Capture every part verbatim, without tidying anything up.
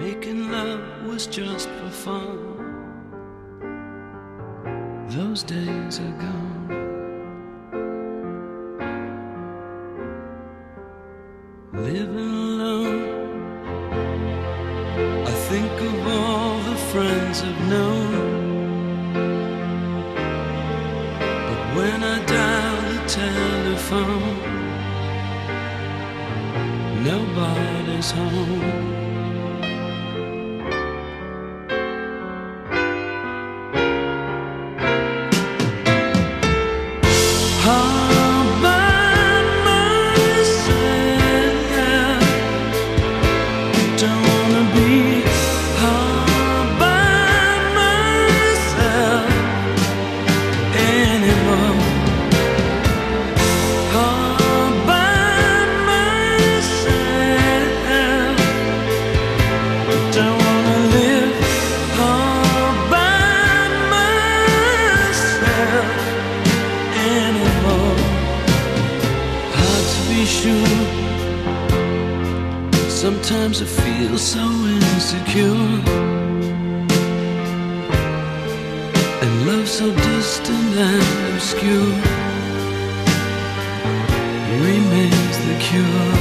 Making love was just for fun. Those days are gone. Living alone, I think of all the friends I've known. But when I dial the telephone, nobody's home. Sometimes I feel so insecure, and love so distant and obscure remains the cure.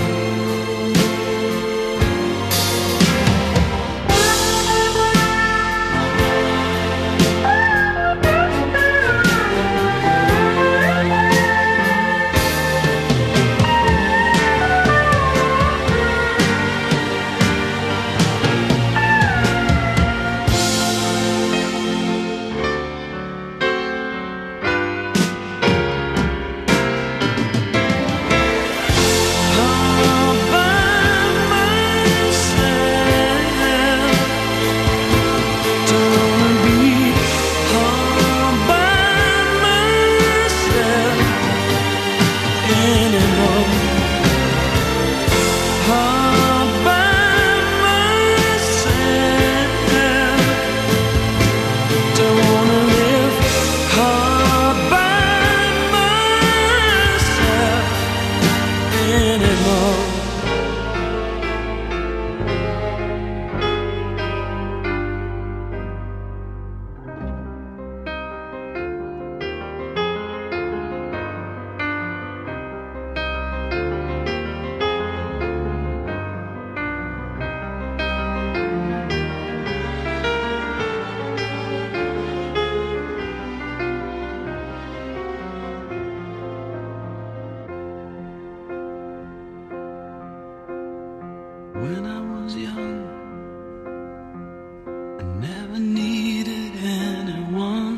When I was young, I never needed anyone,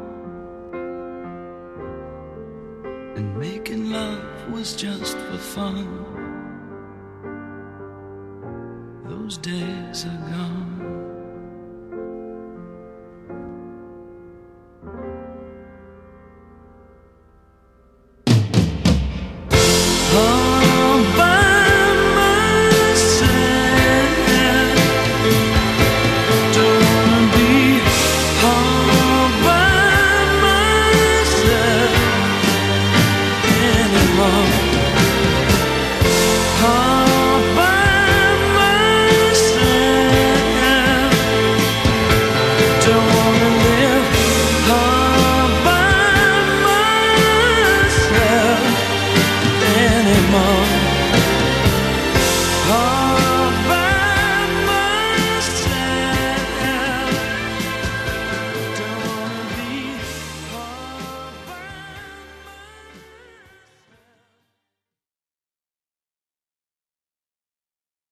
and making love was just for fun. Those days are gone.